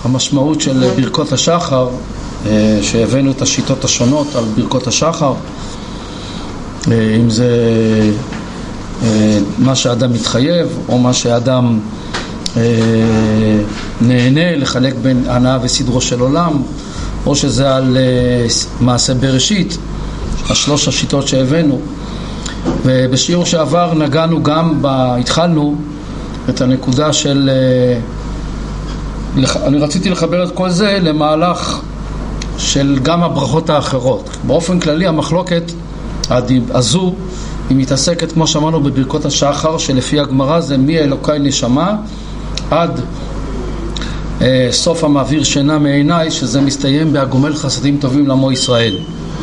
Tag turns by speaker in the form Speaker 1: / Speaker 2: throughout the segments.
Speaker 1: המשמעות של ברכות השחר, שהבאנו את השיטות השונות על ברכות השחר, אם זה מה שאדם מתחייב או מה שאדם נהנה לחלק בין הנאה וסדרו של עולם, או שזה על מעשה בראשית, השלוש השיטות שהבאנו. ובשיעור שעבר נגענו גם, התחלנו את הנקודה של, אני רציתי לחבר את כל זה למהלך של גם הברכות האחרות. באופן כללי המחלוקת הזו היא מתעסקת, כמו שאמרנו, בברכות השחר, שלפי הגמרא זה מאלוקי נשמה עד סוף המעביר שינה מעיניי, שזה מסתיים בהגומל חסדים טובים לעמו ישראל.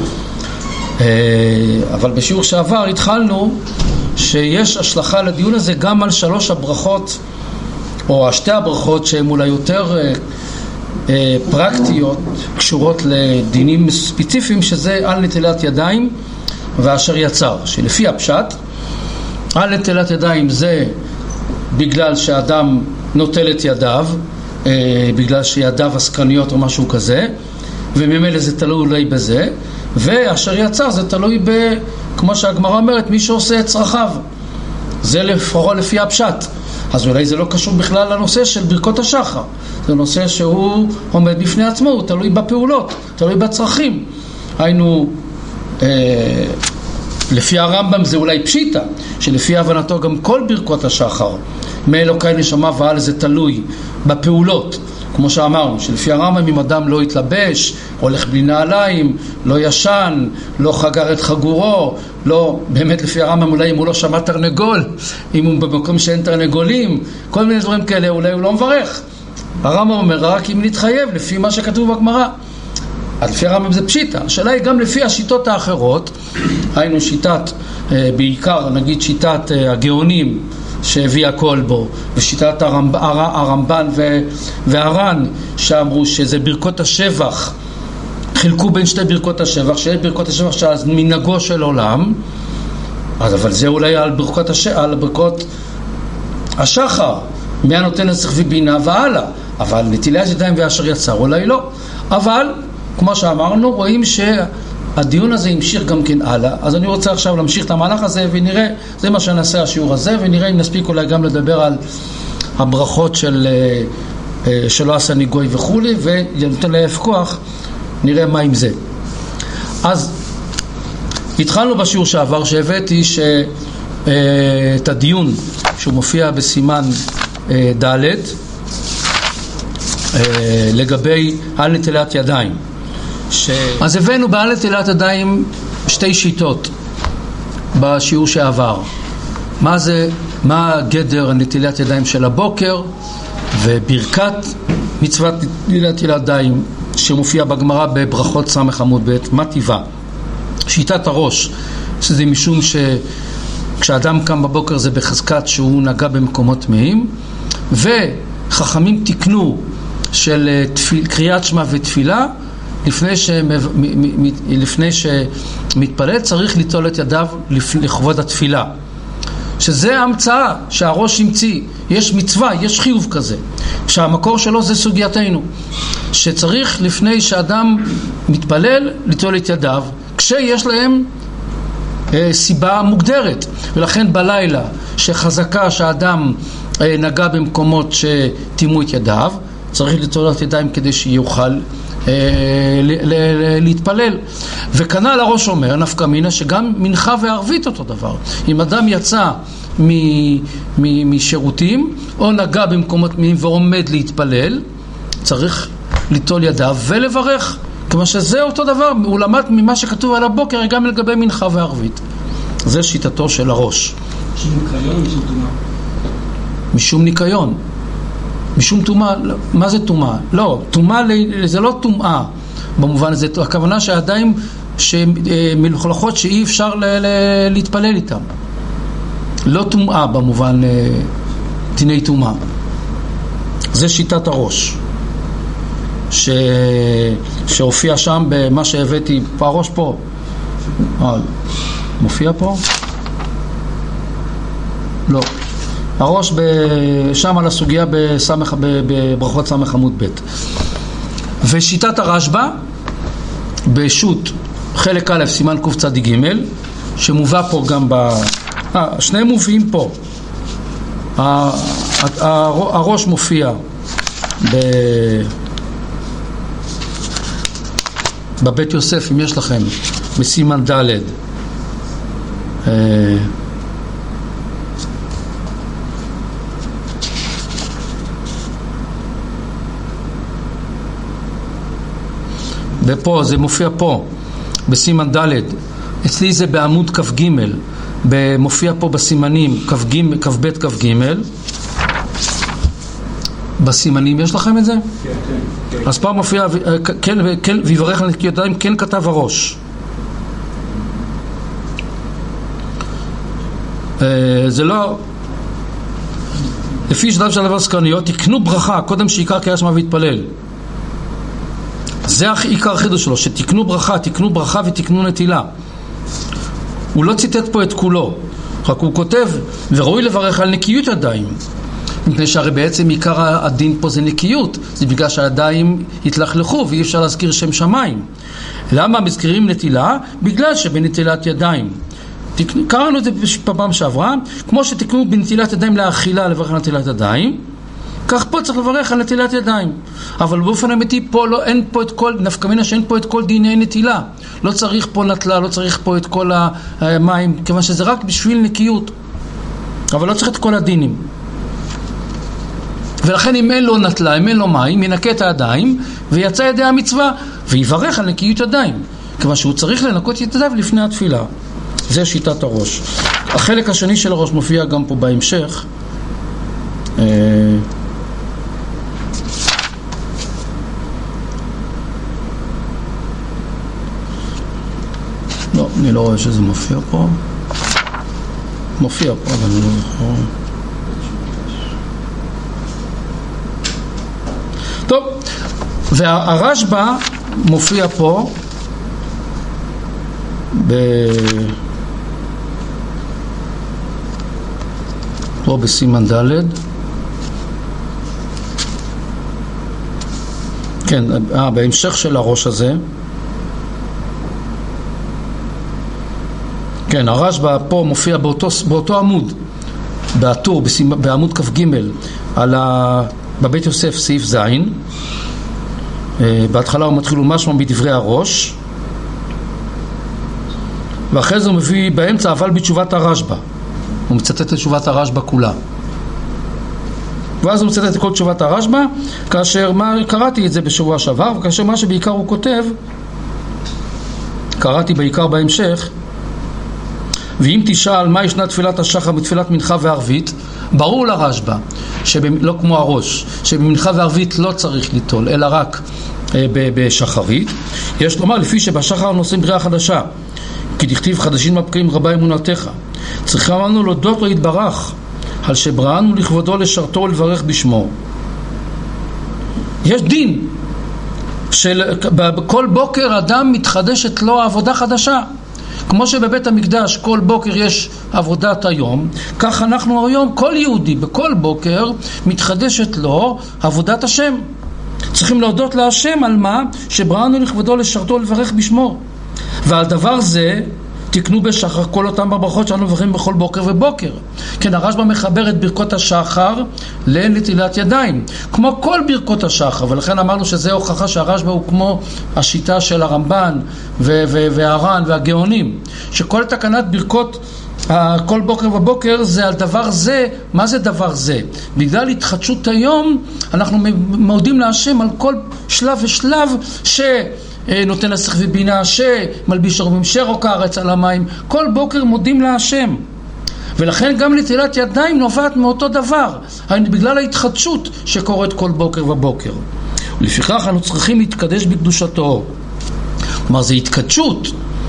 Speaker 1: אבל בשיעור שעבר התחלנו שיש השלכה לדיון הזה גם על שלוש הברכות, או שתי הברכות שהן אולי יותר פרקטיות, קשורות לדינים ספציפיים, שזה על נטילת ידיים ואשר יצר. שלפי הפשט, על נטילת ידיים זה בגלל שאדם נוטל את ידיו, בגלל שידיו עסקניות או משהו כזה, וממילא זה תלוי אולי בזה, ואשר יצר זה תלוי כמו שהגמרא אומרת, מי שעושה את צרכיו. זה לפחות לפי הפשט. אז אולי זה לא קשור בכלל לנושא של ברכות השחר. זה נושא שהוא עומד בפני עצמו, הוא תלוי בפעולות, תלוי בצרכים. היינו, לפי הרמב"ם זה אולי פשיטה, שלפי הבנתו גם כל ברכות השחר, מאלוקי נשמה ועל זה תלוי בפעולות. כמו שאמרנו, שלפי הרמב"ם אם אדם לא יתלבש, הולך בלי נעליים, לא ישן, לא חגר את חגורו, לא, באמת לפי הרמב"ם אולי אם הוא לא שמע תרנגול, אם הוא במקום שאין תרנגולים, כל מיני דברים כאלה, אולי הוא לא מברך. הרמב"ם אומר רק אם נתחייב לפי מה שכתוב בגמרא. אז לפי הרמב"ם זה פשיטה. השאלה היא גם לפי השיטות האחרות, היינו שיטת, בעיקר נגיד שיטת הגאונים שהביא הכל בו, ושיטת הרמב"ן והר"ן שאמרו שזה ברכות השבח, חילקו בין שתי ברכות השבח, שיש ברכות השבח שאז מנהגו של עולם, אבל זה אולי על ברכות השחר, מי הנותן לצריך ובינה והלאה, אבל נטילת ידיים ואשר יצר אולי לא. אבל כמו שאמרנו, רואים שהדיון הזה ימשיך גם כן הלאה. אז אני רוצה עכשיו להמשיך את המהלך הזה ונראה, זה מה שנעשה השיעור הזה, ונראה אם נספיק אולי גם לדבר על הברכות שלא עשה ניגוי וכו', ונותן לאף כוח, נראה מה עם זה. אז התחלנו בשיעור שעבר שהבאתי את הדיון שהוא מופיע בסימן ד' לגבי על נטילת ידיים. אז הבאנו בעל נטילת ידיים שתי שיטות בשיעור שעבר. מה גדר נטילת ידיים של הבוקר וברכת מצוות נטילת ידיים שמופיע בגמרא בברכות סמך עמוד ב', מה טיבה? שיטת הראש, שזה משום שכשאדם קם בבוקר זה בחזקת שהוא נגע במקומות טמאים, וחכמים תיקנו של קריאת שמע ותפילה, לפני שמתפלל צריך ליטול את ידיו לכבוד התפילה, שזה המצאה שהראש המציא. יש מצווה, יש חיוב כזה שהמקור שלו זה סוגייתנו, שצריך לפני שאדם מתפלל ליטול את ידיו כשיש להם סיבה מוגדרת. ולכן בלילה שחזקה שהאדם נגע במקומות שתימו את ידיו, צריך ליטול את ידיים כדי שיוכל להתפלל. וכנ"ל הראש אומר נפקא מינה שגם מנחה וערבית אותו דבר. אם אדם יצא משירותים או נגע במקומות טמאים ועומד להתפלל, צריך ליטול ידיו ולברך, כמו שזה אותו דבר. הוא למד ממה שכתוב על הבוקר גם לגבי מנחה וערבית. זה שיטתו של הראש. משום ניקיון, משום טומאה. משום ניקיון, משום טומאה. מה זה טומאה? לא, טומאה זה לא טומאה במובן הזה. הכוונה שהידיים מלוכלכות שאי אפשר להתפלל איתם, לא טומאה במובן דיני טומאה. זה שיטת הראש שהופיע שם במה שהבאתי. הראש פה מופיע פה? לא. הראש שם על הסוגיה בברכות סמך עמוד ב'. ושיטת הרשב"א בשו"ת חלק א' סימן קצ"ג שמובא פה גם שניהם מופיעים פה. הראש מופיע בבית יוסף, אם יש לכם, בסימן ד' ופה, זה מופיע פה בסימן ד', אצלי זה בעמוד כ"ג, מופיע פה בסימנים כ"ב כ"ג. בסימנים יש לכם את זה? כן. אז פעם מופיע כן ויברך על נקיות ידיים, כן כתב הראש. זה לא לפי שדב של דבר סקרניות, תקנו ברכה קודם שעיקר קריאת שמע והתפלל. זה עיקר החידוש שלו, שתקנו ברכה ותקנו נטילה. הוא לא ציטט פה את כולו, רק הוא כותב וראוי לברך על נקיות ידיים, מפני שהרי בעצם עיקר הדין פה זה נקיות, זה בגלל שהידיים התלכלכו ואי אפשר להזכיר שם שמיים. למה מזכירים נטילה? בגלל שבנטילת ידיים, קראנו את זה בפעם שעברה, כמו שתקנו בנטילת ידיים לאכילה לברך על נטילת ידיים, כך פה צריך לברך על נטילת ידיים. אבל באופן אמיתי פה לא, אין פה את כל, נפקא מינה שאין פה את כל דיני נטילה. לא צריך פה נטלה, לא צריך פה את כל המים, כיוון שזה רק בשביל נקיות. אבל לא צריך את כל הדינים. ולכן אם אין לו נטלה, אם אין לו מים, ינקה את הידיים ויצא ידי המצווה ויברך על נקיות ידיים. כיוון שהוא צריך לנקות ידיו לפני התפילה. זה שיטת הראש. החלק השני של הראש מופיע גם פה בהמשך. לא, אני לא רואה שזה מופיע פה. מופיע פה, אבל אני לא זוכר. טוב, והרשב"א מופיע פה פה בסימן ד'. כן, בהמשך של הראש הזה. כן, הרשב"א פה מופיע באותו עמוד, בטור, בעמוד כ"ג, בבית יוסף סעיף ז'. בהתחלה הוא מתחיל ומשמע בדברי הראש, ואחרי זה הוא מביא באמצע אבל בתשובת הרשב"א. הוא מצטט את תשובת הרשב"א כולה. ואז הוא מצטט את כל תשובת הרשב"א, כאשר קראתי את זה בשבוע שעבר, וכאשר מה שבעיקר הוא כותב, קראתי בעיקר בהמשך, ואם תשאל מה ישנה תפילת השחר בתפילת מנחה וערבית, ברור לרשב"א, לא כמו הראש, שבמנחה וערבית לא צריך ליטול, אלא רק בשחרית. יש לומר, לפי שבשחר נושאים בריאה חדשה, כי תכתיב חדשים מבקרים רבה אמונתך. צריכה לנו להודות לו יתברך, על שבראנו לכבודו לשרתו ולברך בשמו. יש דין, בכל בוקר אדם מתחדשת לו עבודה חדשה. כמו שבבית המקדש כל בוקר יש עבודת היום, כך אנחנו היום, כל יהודי בכל בוקר מתחדשת לו עבודת השם. צריכים להודות להשם על מה? שבראנו לכבודו לשרתו ולברך בשמו. ועל דבר זה תקנו בשחר כל אותם ברכות שאנו מברכים בכל בוקר ובוקר. כן, הרשב"א מחבר את ברכות השחר לנטילת ידיים, כמו כל ברכות השחר, ולכן אמרנו שזה הוכחה שהרשב"א הוא כמו השיטה של הרמב"ן והר"ן והגאונים, שכל תקנת ברכות כל בוקר ובוקר זה על דבר זה. מה זה דבר זה? בגלל התחדשות היום אנחנו מודים להשם על כל שלב ושלב נותן לשכל ובינה, שמלביש ערומים, שרוק הארץ על המים. כל בוקר מודים להשם, ולכן גם נטילת ידיים נובעת מאותו דבר, בגלל ההתחדשות שקורית כל בוקר ובוקר. ולפיכך אנו צריכים להתקדש בקדושתו. כלומר, זה התקדשות.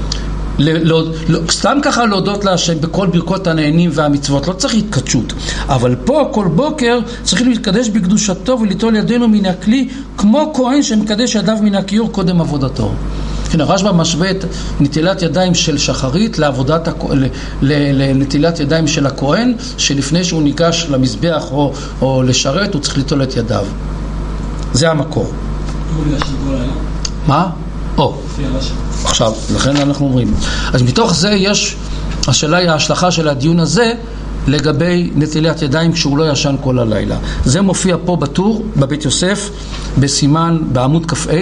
Speaker 1: סתם ככה להודות להשם בכל ברכות הנהנים והמצוות, לא צריך התקדשות. אבל פה כל בוקר צריכים להתקדש בקדושתו וליטול ידינו מן הכלי, כמו כהן שמקדש ידיו מן הכיור קודם עבודתו. כן, הרשב"א משווה את נטילת ידיים של שחרית לנטילת ידיים של הכהן, שלפני שהוא ניגש למזבח או לשרת, הוא צריך ליטול את ידיו. זה המקור. מה? עכשיו, לכן אנחנו אומרים. אז מתוך זה יש, השאלה היא ההשלכה של הדיון הזה לגבי נטילת ידיים כשהוא לא ישן כל הלילה. זה מופיע פה בטור, בבית יוסף, בסימן, בעמוד כ"ה,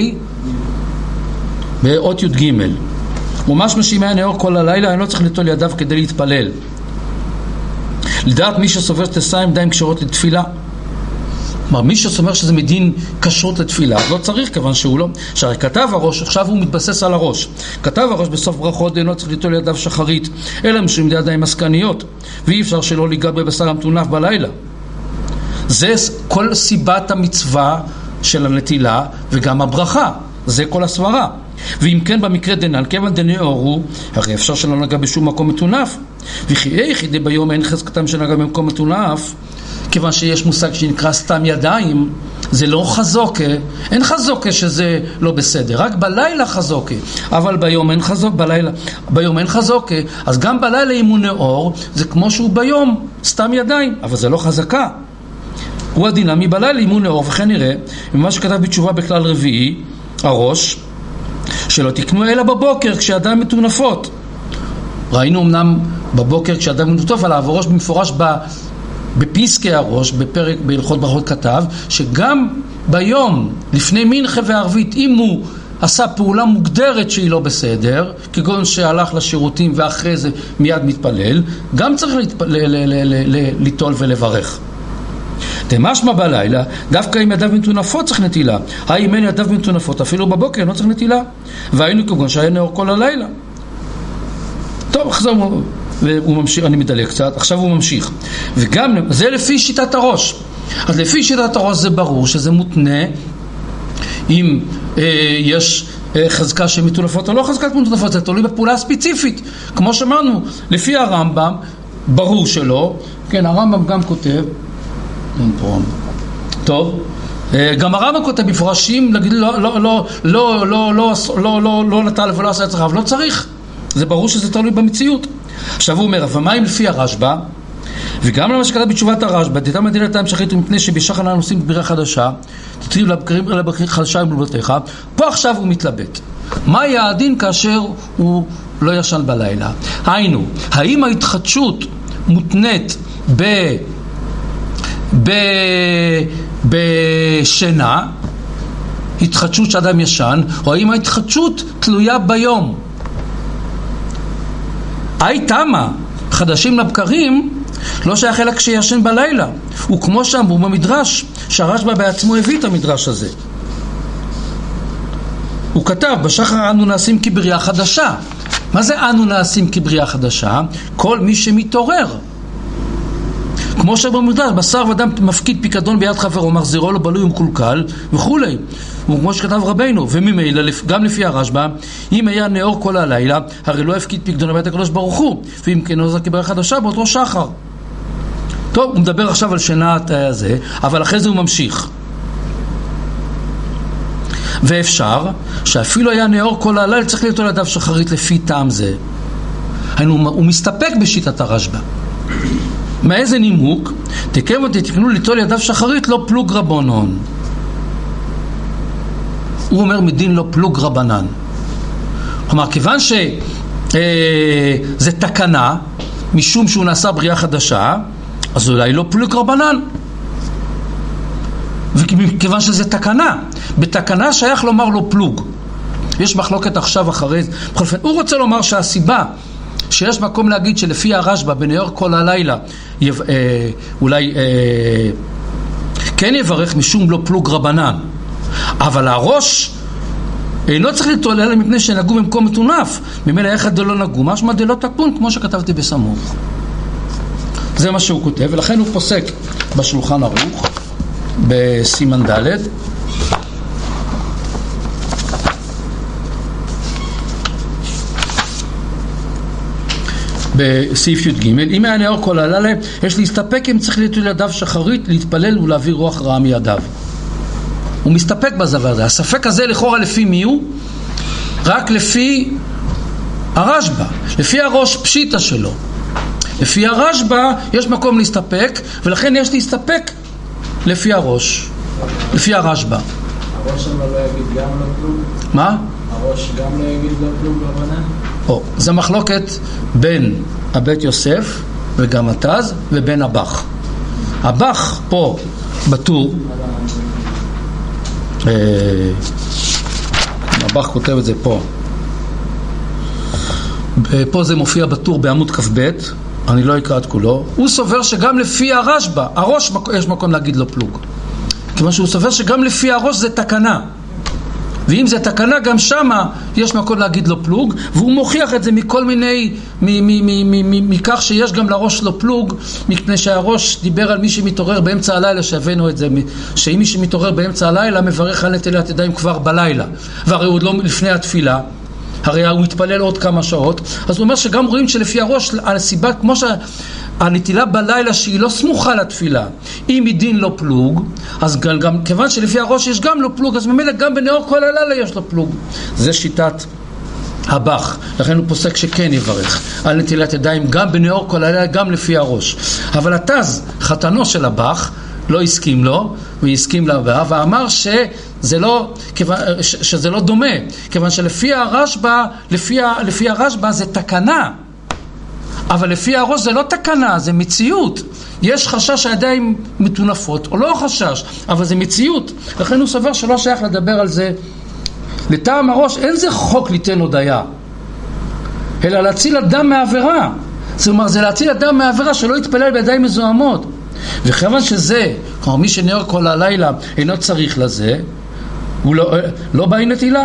Speaker 1: באות י"ג. ומשמע שאם היה נאור כל הלילה, אני לא צריך ליטול ידיו כדי להתפלל. לדעת מי שסובר שתסיים ידיים כשרות לתפילה. כלומר, מי שסומר שזה מדין כשרות לתפילה, לא צריך, כיוון שהוא לא. שהרי כתב הראש, עכשיו הוא מתבסס על הראש. כתב הראש בסוף ברכות, אינו צריך ליטול ידיו שחרית, אלא משום ידיים מסקניות, ואי אפשר שלא ליגע בבשר המטונף בלילה. זה כל סיבת המצווה של הנטילה, וגם הברכה. זה כל הסברה. ואם כן במקרה דנן, כיוון דנאורו, הרי אפשר שלא נגע בשום מקום מטונף. וכי יחידי ביום אין חזקתם שנגע במקום מטונף, כיוון שיש מושג שנקרא סתם ידיים, זה לא חזוקה, אין חזוקה שזה לא בסדר, רק בלילה חזוקה, אבל ביום אין חזוקה, ביום אין חזוקה, אז גם בלילה אם הוא נאור, זה כמו שהוא ביום, סתם ידיים, אבל זה לא חזקה. הוא הדינמי בלילה אם הוא נאור, וכן נראה, ממה שכתב בתשובה בכלל רביעי, הראש, שלא תקנו אלא בבוקר כשידיים מטונפות. ראינו אמנם בבוקר כשידיים מטונפות, אבל הראש במפורש בפסקי הראש, בפרק בהלכות ברכות כתב, שגם ביום, לפני מנחה וערבית, אם הוא עשה פעולה מוגדרת שהיא לא בסדר, כגון שהלך לשירותים ואחרי זה מיד מתפלל, גם צריך ליטול ולברך. תמשמע בלילה, דווקא עם ידיו מטונפות צריך נטילה. אם אין ידיו מטונפות, אפילו בבוקר לא צריך נטילה. והיינו כגון שהיה נאור כל הלילה. טוב, עכשיו הוא ממשיך, אני מדלג קצת, עכשיו הוא ממשיך. וגם, זה לפי שיטת הראש. אז לפי שיטת הראש זה ברור שזה מותנה אם יש חזקה שמטונפות או לא חזקת מטונפות, זה תלוי בפעולה ספציפית. כמו שאמרנו, לפי הרמב"ם, ברור שלא. כן, הרמב"ם גם כותב, טוב, גם הרמב"ם כותב בפרשים, להגיד לא נטל ולא עשה יצריו, לא צריך. זה ברור שזה תלוי במציאות. עכשיו הוא אומר, אבל מה אם לפי הרשב"א, וגם למה שכתב בתשובת הרשב"א, תיתם מדין לטעם שחרית ומפני שבשחר אנחנו עושים ברירה חדשה, תתריב לבקרים חדשה עם לבתיך, פה עכשיו הוא מתלבט. מה יהיה הדין כאשר הוא לא ישן בלילה? היינו, האם ההתחדשות מותנית בשינה, התחדשות שאדם ישן, או האם ההתחדשות תלויה ביום? תמה, חדשים לבקרים, לא שייך אלא כשישן בלילה. וכמו שאמרו במדרש, שהרשב"א בעצמו הביא את המדרש הזה. הוא כתב, בשחר אנו נעשים כבריאה חדשה. מה זה אנו נעשים כבריאה חדשה? כל מי שמתעורר. כמו שבמדרש, בשר ודם מפקיד פיקדון ביד חברו, מחזירו לו בלוי ומקולקל וכולי. וכמו שכתב רבינו, וממילא גם לפי הרשב"א, אם היה נאור כל הלילה, הרי לא הפקיד פיקדון בית הקדוש ברוך הוא, ואם כן נוזר כבריאה חדשה באותו שחר. טוב, הוא מדבר עכשיו על שינת הזה, אבל אחרי זה הוא ממשיך. ואפשר שאפילו היה נאור כל הלילה, צריך ליטול ידיו שחרית לפי טעם זה. הוא מסתפק בשיטת הרשב"א. מאיזה נימוק? תקיימו תתקנו ליטול ידיו שחרית לא פלוג רבנון. הוא אומר מדין לא פלוג רבנן. כלומר, כיוון שזה תקנה, משום שהוא נעשה בריאה חדשה, אז אולי לא פלוג רבנן. וכיוון שזה תקנה, בתקנה שייך לומר לא פלוג. יש מחלוקת עכשיו אחרי זה. בכל אופן, הוא רוצה לומר שהסיבה שיש מקום להגיד שלפי הרשב"א בנאור כל הלילה אולי כן יברך משום לא פלוג רבנן, אבל הראש אינו צריך ליטול אלא מפני שנגעו במקום מטונף, ממילא אחד דלא נגעו, משמע דלא תקון, כמו שכתבתי בסמוך. זה מה שהוא כותב, ולכן הוא פוסק בשולחן ערוך בסימן ד' בסעיף י"ג, אם היה נאור כל הלילה, יש להסתפק אם צריך ליטול ידיו שחרית, להתפלל ולהעביר רוח רעה מידיו. הוא מסתפק בזבר הזה. הספק הזה לכאורה לפי מי הוא? רק לפי הרשב"א, לפי הראש פשיטה שלו. לפי הרשב"א יש מקום להסתפק, ולכן יש להסתפק לפי הראש, לפי הרשב"א.
Speaker 2: הראש שם לא יגיד גם לא פלוג?
Speaker 1: מה?
Speaker 2: הראש גם לא יגיד לא פלוג לבנה?
Speaker 1: זה מחלוקת בין הבית יוסף וגם התז ובין הבח. הבח פה בטור, הבח כותב את זה פה, פה זה מופיע בטור בעמוד כ"ב, אני לא אקרא את כולו. הוא סובר שגם לפי הרשב"א, הראש יש מקום להגיד לו פלוג, כיוון שהוא סובר שגם לפי הראש זה תקנה, ואם זה תקנה גם שמה יש מקום להגיד לו פלוג, והוא מוכיח את זה מכל מיני, מכך שיש גם לראש לו פלוג, מפני שהראש דיבר על מי שמתעורר באמצע הלילה, שהבאנו את זה, שאם מי שמתעורר באמצע הלילה מברך על נטילת ידיים כבר בלילה, והרי הוא לא לפני התפילה, הרי הוא התפלל עוד כמה שעות. אז הוא אומר שגם רואים שלפי הראש, על הסיבה כמו שהנטילה בלילה שהיא לא סמוכה לתפילה, אם מדין לא פלוג, אז גם כיוון שלפי הראש יש גם לא פלוג, אז ממילא גם בנאור כל הלילה יש לו פלוג. זה שיטת הבח, לכן הוא פוסק שכן יברך על נטילת ידיים גם בנאור כל הלילה, גם לפי הראש. אבל התז, חתנו של הבח, לא הסכים לו, והסכים להבא, ואמר שזה לא דומה, כיוון שלפי הרשב"א, לפי הרשב"א זה תקנה, אבל לפי הראש זה לא תקנה, זה מציאות. יש חשש שהידיים מטונפות, או לא חשש, אבל זה מציאות. לכן הוא סובר שלא שייך לדבר על זה. לטעם הראש אין זה חוק ליתן הודיה, אלא להציל אדם מעבירה. זאת אומרת, זה להציל אדם מעבירה שלא יתפלל בידיים מזוהמות. וכיוון שזה, כלומר מי שנאור כל הלילה אינו צריך לזה, הוא לא בא עם נטילה.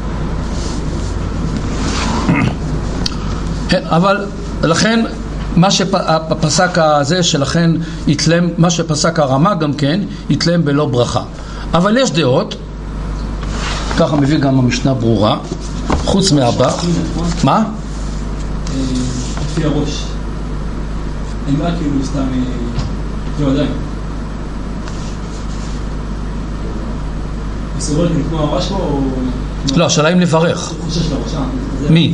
Speaker 1: אבל לכן מה שפסק הזה שלכן יתלם, מה שפסק הרמה גם כן יתלם בלא ברכה. אבל יש דעות, ככה מביא גם המשנה ברורה, חוץ מהבח. מה? לפי הראש אין מה כאילו סתם לא עדיין מסובר כמו הראש פה או לא, השאלה אם לברך מי?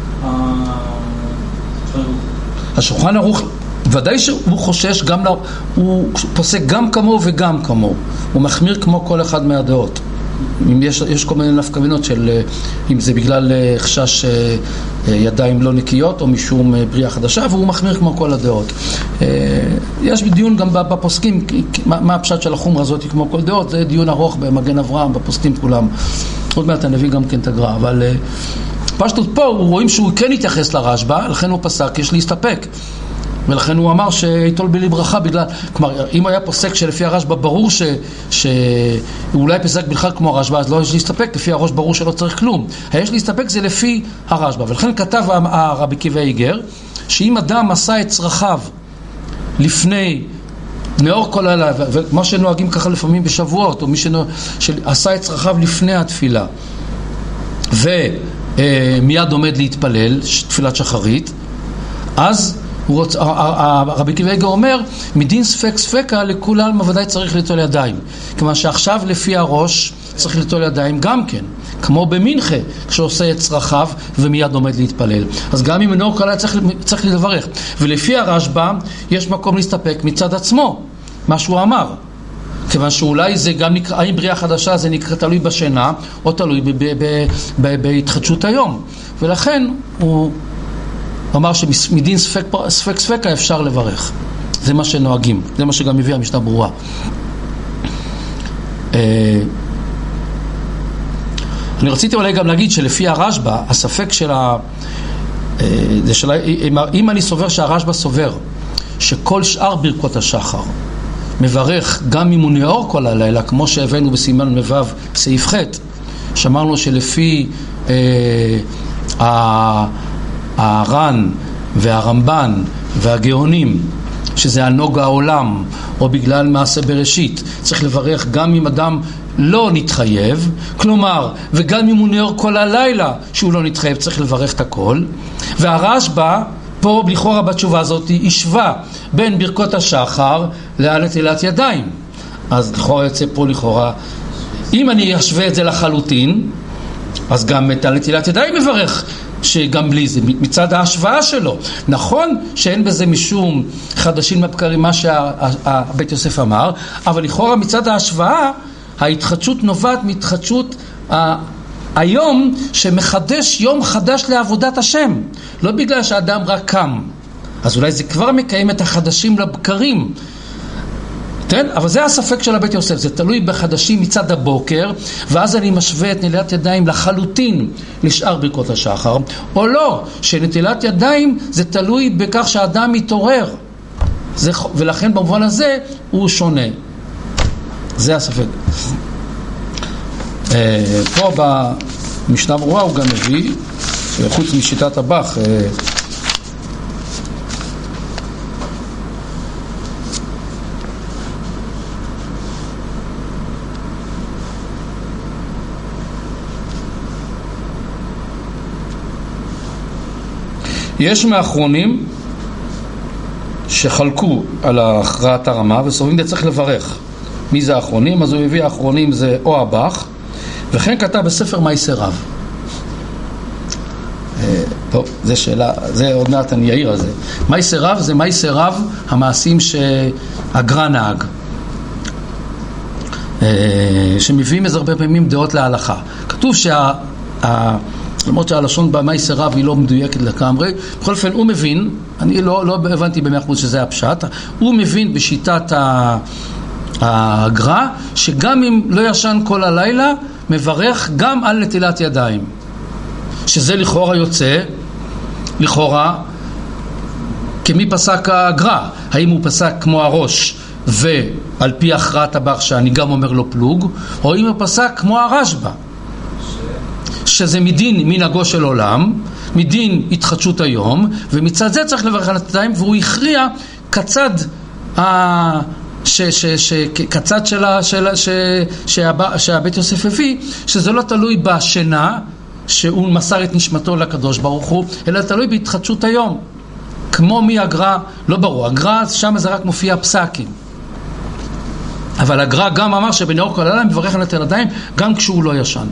Speaker 1: השולחן ערוך ודאי שהוא חושש גם הוא פוסק גם כמו וגם כמו, הוא מחמיר כמו כל אחד מהדעות. אם יש כל מיני נפקמינות של אם זה בגלל חשש ידיים לא נקיות או משום בריאה חדשה, והוא מחמיר כמו כל הדעות. יש דיון גם בפוסקים מה הפשט של החומרה הזאת כמו כל דעות, זה דיון ארוך במגן אברהם בפוסקים כולם, עוד מעט אני אביא גם כן את הגר"א. אבל פשטות פה הוא רואים שהוא כן התייחס לרשב"א, לכן הוא פסק יש להסתפק, ולכן הוא אמר שיתול בלי ברכה בגלל, כלומר אם היה פוסק שלפי הרשב"א ברור שאולי פסק בכלל כמו הרשב"א, אז לא יש להסתפק, לפי הראש ברור שלא צריך כלום, יש להסתפק זה לפי הרשב"א. ולכן כתב הרבי עקיבא איגר שאם אדם עשה את צרכיו לפני נאור כל הלילה, ומה שנוהגים ככה לפעמים בשבועות, או מי שעשה את צרכיו לפני התפילה ומיד עומד להתפלל תפילת שחרית, אז הרבי עקיבא איגר אומר מדין ספק ספקה לכולם ודאי צריך ליטול ידיים, כיוון שעכשיו לפי הראש צריך ליטול ידיים גם כן, כמו במנחה כשעושה את צרכיו ומיד עומד להתפלל. אז גם אם נאור כל הלילה צריך לברך, ולפי הרשב"א יש מקום להסתפק מצד עצמו מה שהוא אמר, כיוון שאולי זה גם נקרא, האם בריאה חדשה זה נקרא תלוי בשינה או תלוי בהתחדשות היום, ולכן הוא אמר שמדין ספק ספקה אפשר לברך. זה מה שנוהגים, זה מה שגם מביא המשנה ברורה. אני רציתי אולי גם להגיד שלפי הרשב"א הספק של אם אני סובר שהרשב"א סובר שכל שאר ברכות השחר מברך גם אם הוא נאור כל הלילה, כמו שהבאנו בסימן מבב סעיף ח', שאמרנו שלפי הר"ן והרמב"ן והגאונים שזה הנוגה העולם או בגלל מעשה בראשית צריך לברך גם אם אדם לא נתחייב, כלומר וגם אם הוא נאור כל הלילה שהוא לא נתחייב צריך לברך את הכל. והרשב"א פה לכאורה בתשובה הזאת ישווה בין ברכות השחר לנטילת ידיים, אז לכאורה יוצא פה לכאורה אם אני אשווה את זה לחלוטין אז גם את הנטילת ידיים מברך שגם בלי זה, מצד ההשוואה שלו. נכון שאין בזה משום חדשים לבקרים מה שהבית יוסף אמר, אבל לכאורה מצד ההשוואה ההתחדשות נובעת מהתחדשות היום שמחדש יום חדש לעבודת השם, לא בגלל שהאדם רק קם. אז אולי זה כבר מקיים את החדשים לבקרים, כן? אבל זה הספק של הבית יוסף, זה תלוי בחדשים מצד הבוקר, ואז אני משווה את נטילת ידיים לחלוטין לשאר ברכות השחר, או לא, שנטילת ידיים זה תלוי בכך שהאדם מתעורר, ולכן במובן הזה הוא שונה. זה הספק. פה במשנה ברורה הוא גם מביא, חוץ משיטת הבח, יש מאחרונים שחלקו על הכרעת הרמה וסוברים זה צריך לברך. מי זה האחרונים? אז הוא הביא האחרונים זה או הבח, וכן כתב בספר מייסי רב. טוב, זה שאלה, זה עוד מעט אני אעיר על זה. מייסי רב זה מייסי רב המעשים שהגר"א נהג, שמביאים איזה הרבה פעמים דעות להלכה. כתוב למרות שהלשון במייסי רב היא לא מדויקת לגמרי, בכל אופן הוא מבין, אני לא הבנתי ב100% שזה הפשט, הוא מבין בשיטת הגר"א שגם אם לא ישן כל הלילה מברך גם על נטילת ידיים, שזה לכאורה יוצא לכאורה כמי פסק הגר"א, האם הוא פסק כמו הראש ועל פי הכרעת הבח שאני גם אומר לו פלוג, או אם הוא פסק כמו הרשב"א שזה מדין מנהגו של עולם, מדין התחדשות היום, ומצד זה צריך לברך על נטילת, והוא הכריע כצד כצד שהבית יוסף הביא, שזה לא תלוי בשינה שהוא מסר את נשמתו לקדוש ברוך הוא, אלא תלוי בהתחדשות היום. כמו מי הגר"א, לא ברור, הגר"א שם זה רק מופיע פסקים, אבל הגר"א גם אמר שבנאור כל הלילה מברך על נטילת ידיים גם כשהוא לא ישן.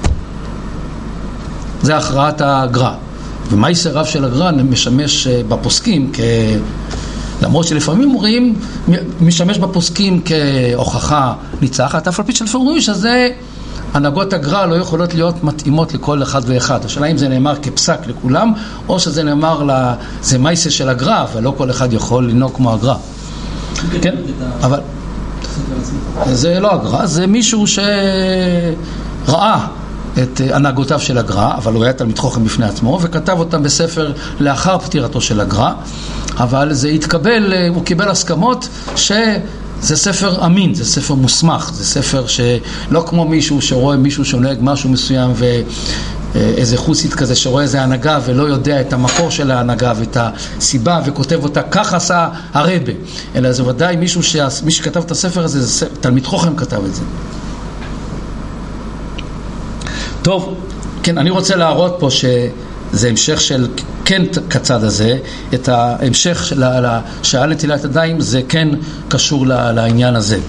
Speaker 1: זה הכרעת הגר"א. ומייסי רב של הגר"א משמש בפוסקים למרות שלפעמים אומרים משמש בפוסקים כהוכחה ניצחת, אף על פי שלפעמים שזה הנהגות הגר"א לא יכולות להיות מתאימות לכל אחד ואחד. השאלה אם זה נאמר כפסק לכולם, או שזה נאמר זה מייסי של הגר"א, ולא כל אחד יכול לנהוג כמו הגר"א. כן? אבל זה לא הגר"א, זה מישהו שראה את הנהגותיו של הגר"א, אבל הוא היה תלמיד חכם בפני עצמו, וכתב אותם בספר לאחר פטירתו של הגר"א, אבל זה התקבל, הוא קיבל הסכמות שזה ספר אמין, זה ספר מוסמך, זה ספר שלא כמו מישהו שרואה מישהו שנוהג משהו מסוים ואיזה חוסית כזה שרואה איזה הנהגה ולא יודע את המקור של ההנהגה ואת הסיבה וכותב אותה, כך עשה הרבה, אלא זה ודאי מי שכתב את הספר הזה, זה תלמיד חכם כתב את זה. טוב, כן, אני רוצה להראות פה שזה המשך של כן כצד הזה, את ההמשך שעל נטילת ידיים זה כן קשור לעניין הזה.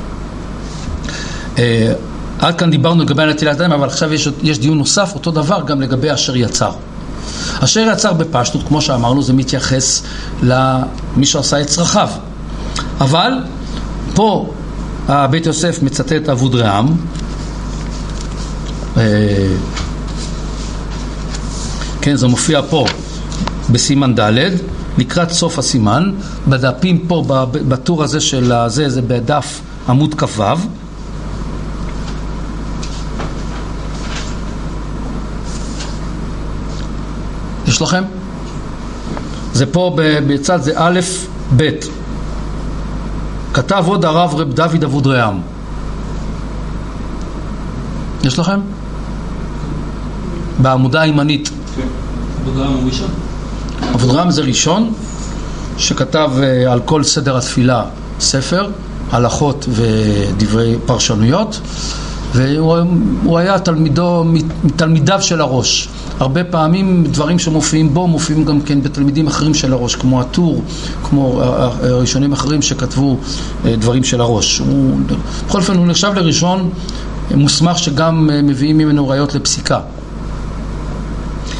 Speaker 1: עד כאן דיברנו לגבי נטילת ידיים, אבל עכשיו יש דיון נוסף, אותו דבר גם לגבי אשר יצר. אשר יצר בפשטות, כמו שאמרנו, זה מתייחס למי שעשה את צרכיו. אבל פה בית יוסף מצטט אבודרעם, כן, זה מופיע פה בסימן ד' לקראת סוף הסימן, בדפים פה בטור הזה של זה בדף עמוד כ"ו. יש לכם? זה פה בצד זה א' ב', כתב עוד הרב רב דוד אבודרעם. יש לכם? בעמודה הימנית. כן. אבודרעם הוא ראשון? אבודרעם זה ראשון שכתב על כל סדר התפילה ספר, הלכות ודברי פרשנויות, והוא היה מתלמידיו של הראש. הרבה פעמים דברים שמופיעים בו מופיעים גם כן בתלמידים אחרים של הראש, כמו הטור, כמו ראשונים אחרים שכתבו דברים של הראש. בכל אופן הוא נחשב לראשון מוסמך שגם מביאים ממנו ראיות לפסיקה.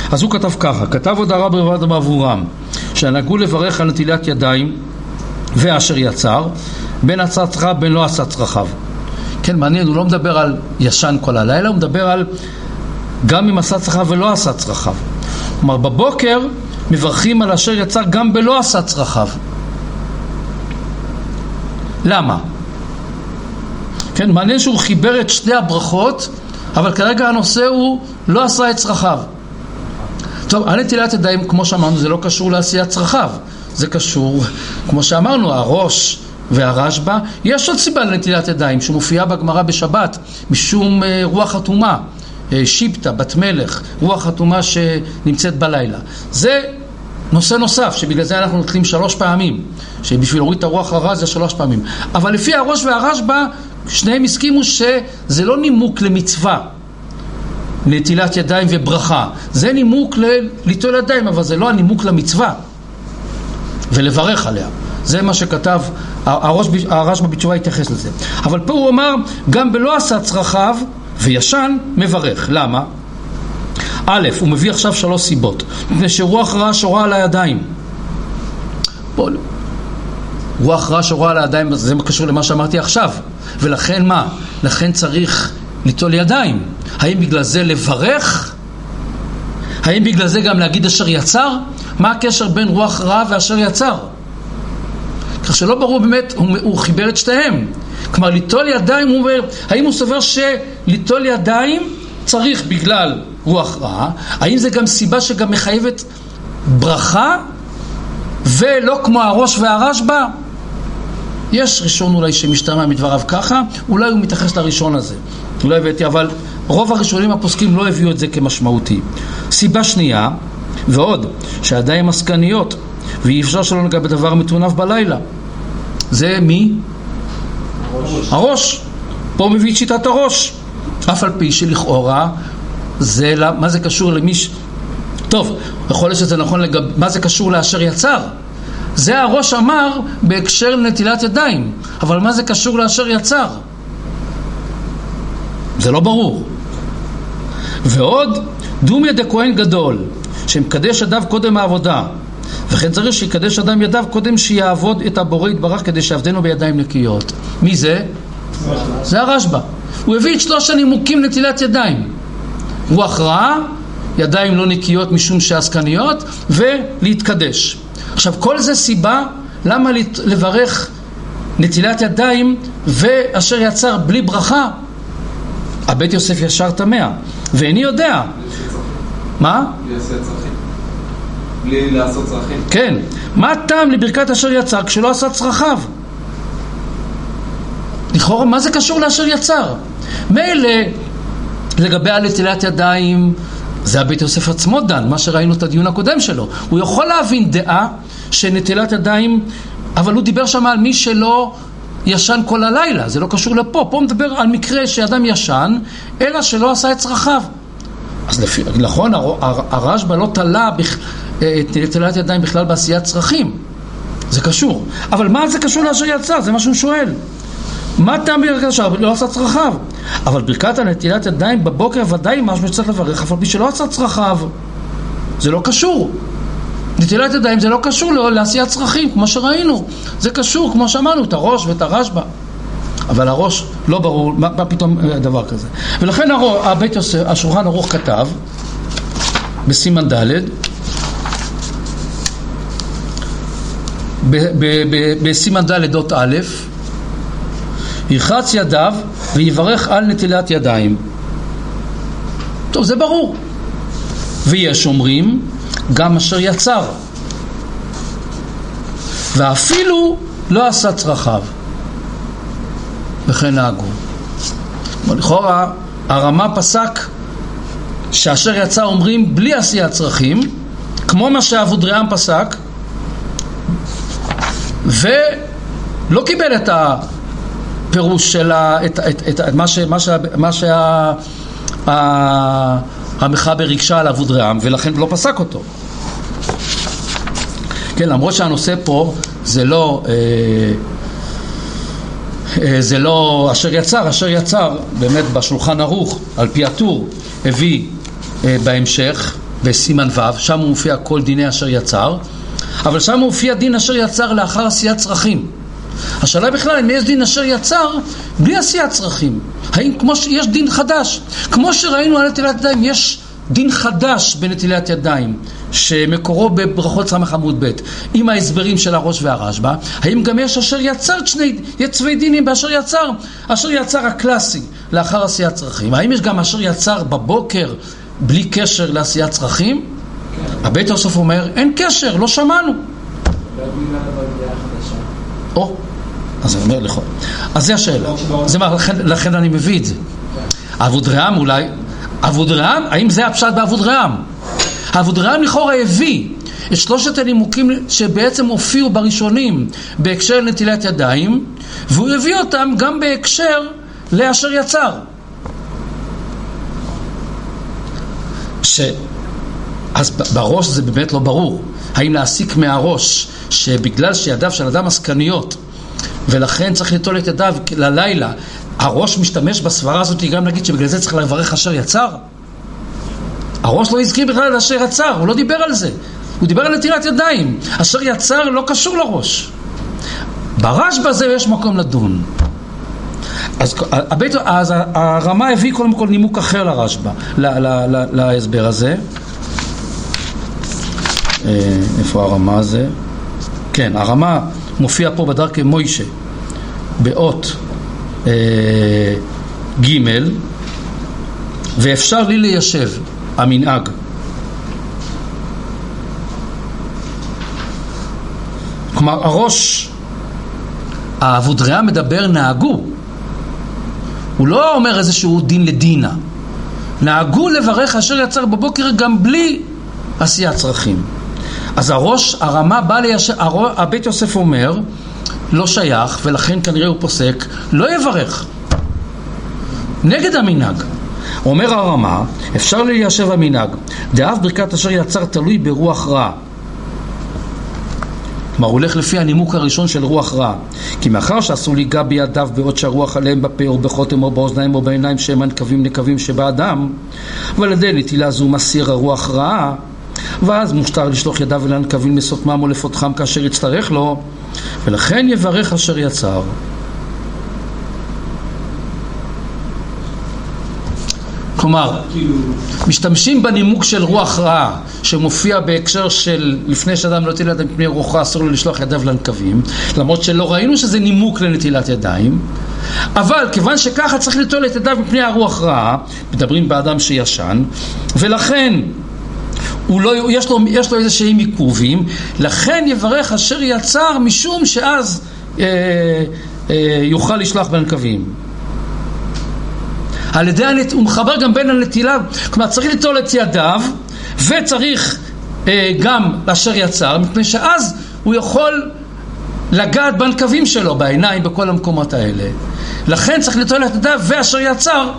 Speaker 1: אז הוא כתב ככה, כתב עוד הרב עובדיה אברהם, שנהגו לברך על נטילת ידיים ואשר יצר, בין עשה צרכיו בין לא עשה צרכיו. כן, מעניין, הוא לא מדבר על ישן כל הלילה, הוא מדבר על גם אם עשה צרכיו ולא עשה צרכיו. כלומר, בבוקר מברכים על אשר יצר גם בלא עשה צרכיו. למה? כן, מעניין שהוא חיבר את שתי הברכות, אבל כרגע הנושא הוא לא עשה את צרכיו. טוב, הנטילת ידיים, כמו שאמרנו, זה לא קשור לעשיית צרכיו. זה קשור, כמו שאמרנו, הראש והרשב"א. יש עוד סיבה לנטילת ידיים שמופיעה בגמרא בשבת, משום רוח חתומה, שיפטה, בת מלך, רוח חתומה שנמצאת בלילה. זה נושא נוסף, שבגלל זה אנחנו נוטלים 3 פעמים, שבשביל להוריד את הרוח הרע זה 3 פעמים. אבל לפי הראש והרשב"א, שניהם הסכימו שזה לא נימוק למצווה, נטילת ידיים וברכה. זה נימוק ליטול ידיים, אבל זה לא הנימוק למצווה ולברך עליה. זה מה שכתב הרשב"א בתשובה, התייחס לזה. אבל פה הוא אומר, גם בלא עשה צרכיו וישן מברך. למה? א', הוא מביא עכשיו 3 סיבות. מפני שרוח רע שורה על הידיים. רוח רע שורה על הידיים, זה קשור למה שאמרתי עכשיו. ולכן מה? לכן צריך ליטול ידיים. האם בגלל זה לברך? האם בגלל זה גם להגיד אשר יצר? מה הקשר בין רוח רע ואשר יצר? כך שלא ברור באמת, הוא חיבר את שתיהם. כלומר, ליטול ידיים, הוא אומר, האם הוא סובר שליטול ידיים צריך בגלל רוח רע? האם זה גם סיבה שגם מחייבת ברכה, ולא כמו הראש והרשב"א? יש ראשון אולי שמשתמע מדבריו ככה, אולי הוא מתייחס לראשון הזה. לא הבאתי, אבל רוב הראשונים הפוסקים לא הביאו את זה כמשמעותי. סיבה שנייה, ועוד, שהידיים עסקניות, ואי אפשר שלא נגע בדבר מתונף בלילה. זה מי? הראש. פה הוא מביא את שיטת הראש. אף על פי שלכאורה, מה זה קשור למיש? טוב, יכול להיות שזה נכון מה זה קשור לאשר יצר? זה הראש אמר בהקשר לנטילת ידיים. אבל מה זה קשור לאשר יצר? זה לא ברור. ועוד, דומיה דכהן גדול, שמקדש ידיו קודם העבודה, וכן צריך שיקדש אדם ידיו קודם שיעבוד את הבורא יתברך כדי שיעבדנו בידיים נקיות. מי זה? זה הרשב"א. הוא הביא את 3 הנימוקים נטילת ידיים. רוח רעה, ידיים לא נקיות משום שעסקניות, ולהתקדש. עכשיו, כל זה סיבה למה לברך נטילת ידיים ואשר יצר בלי ברכה. הבית יוסף ישר תמה, ואיני יודע. מה? בלי לעשות צרכים. בלי לעשות צרכים. כן. מה הטעם לברכת אשר יצר כשלא עשה צרכיו? לכאורה, מה זה קשור לאשר יצר? מילא, לגבי נטילת ידיים, זה הבית יוסף עצמו דן, מה שראינו את הדיון הקודם שלו. הוא יכול להבין דעה שנטילת ידיים, אבל הוא דיבר שם על מי שלא ישן כל הלילה, זה לא קשור לפה. פה הוא מדבר על מקרה שאדם ישן, אלא שלא עשה את צרכיו. אז נכון, הרשב"א לא תלה את נטילת ידיים בכלל בעשיית צרכים. זה קשור. אבל מה זה קשור לאשר יצר? זה מה שהוא שואל. מה טעם ברכת אשר לא עשה צרכיו? אבל ברכת נטילת ידיים בבוקר ודאי משהו שצריך לברך, אבל מי שלא עשה צרכיו, זה לא קשור. נטילת ידיים זה לא קשור לעשיית צרכים, כמו שראינו. זה קשור, כמו שאמרנו, את הראש ואת הרשב"א. אבל הראש לא ברור, מה פתאום דבר כזה. ולכן הבית יוסף, השולחן ערוך כתב, בסימן ד', בסימן ד' אות א', ירחץ ידיו ויברך על נטילת ידיים. טוב, זה ברור. ויש אומרים גם אשר יצר, ואפילו לא עשה צרכיו, וכן נהגו. לכאורה הרמה פסק שאשר יצא אומרים בלי עשיית צרכים, כמו מה שאבודריאם פסק, ולא קיבל את הפירוש של מה שהמחבר יקשה על אבודריאם, ולכן לא פסק אותו. כן, למרות שהנושא פה זה לא אשר יצר באמת בשולחן ערוך על פי הטור הביא בהמשך בסימן ו', שם הוא מופיע כל דיני אשר יצר, אבל שם מופיע דין אשר יצר לאחר עשיית צרכים. השאלה בכלל, אם יש דין אשר יצר בלי עשיית צרכים, האם כמו שיש דין חדש, כמו שראינו על נטילת ידיים, יש דין חדש בנטילת ידיים שמקורו בברכות סמך עמוד ב' עם ההסברים של הראש והרשב"א, האם גם יש אשר יצר צווי דינים באשר יצר, אשר יצר הקלאסי לאחר עשיית צרכים, האם יש גם אשר יצר בבוקר בלי קשר לעשיית צרכים? כן. הבית יוסף אומר אין קשר, לא שמענו. או, אז אני אומר לך, אז זה השאלה, לכן אני מביא את זה. אבודרעם אולי, אבודרעם, האם זה הפשט באבודרעם? אבודרעם לכאורה הביא את שלושת הנימוקים שבעצם הופיעו בראשונים בהקשר לנטילת ידיים, והוא הביא אותם גם בהקשר לאשר יצר. אז בראש זה באמת לא ברור. האם להסיק מהראש שבגלל שידיו של אדם עסקניות ולכן צריך ליטול את ידיו ללילה, הראש משתמש בסברה הזאת גם להגיד שבגלל זה צריך לברך אשר יצר? הראש לא הזכיר בכלל על אשר יצר, הוא לא דיבר על זה, הוא דיבר על נטילת ידיים. אשר יצר לא קשור לראש. ברשב"א זה יש מקום לדון. אז הרמה הביא קודם כל נימוק אחר לרשב"א, להסבר הזה. איפה הרמה הזה? כן, הרמה מופיע פה בדרכי מוישה באות ג', ואפשר לי ליישב המנהג. כלומר הראש האבודרעם מדבר נהגו, הוא לא אומר איזשהו דין לדינה, נהגו לברך אשר יצר בבוקר גם בלי עשיית צרכים. אז הראש, הרמה בא ליישב, הבית יוסף אומר לא שייך, ולכן כנראה הוא פוסק לא יברך נגד המנהג. אומר הרמה אפשר ליישב המנהג, דאף ברכת אשר יצר תלוי ברוח רע. כלומר הוא הולך לפי הנימוק הראשון של רוח רע, כי מאחר שעשו ליגה בידיו בעוד שהרוח עליהם בפה או בחותם או באוזניים או בעיניים שהם נקבים שבאדם, ועל ידי נטילה זו מסיר הרוח רעה, ואז מושטר לשלוח ידיו אל הנקבים לסותמם או לפותחם כאשר יצטרך לו, ולכן יברך אשר יצר. כלומר, משתמשים בנימוק של רוח רעה שמופיע בהקשר של לפני שאדם לא נטיל ידיים מפני רוח רע אסור לו לשלוח ידיו לנקבים, למרות שלא ראינו שזה נימוק לנטילת ידיים, אבל כיוון שככה צריך ליטול את ידיו מפני הרוח רעה, מדברים באדם שישן, ולכן יש לו איזשהם עיכובים, לכן יברך אשר יצר משום שאז יוכל לשלוח בנקבים. על ידי הוא מחבר גם בין הנטילה, כלומר צריך ליטול את ידיו וצריך גם אשר יצר, מפני שאז הוא יכול לגעת בנקבים שלו, בעיניים, בכל המקומות האלה. לכן צריך ליטול את ידיו ואשר יצר.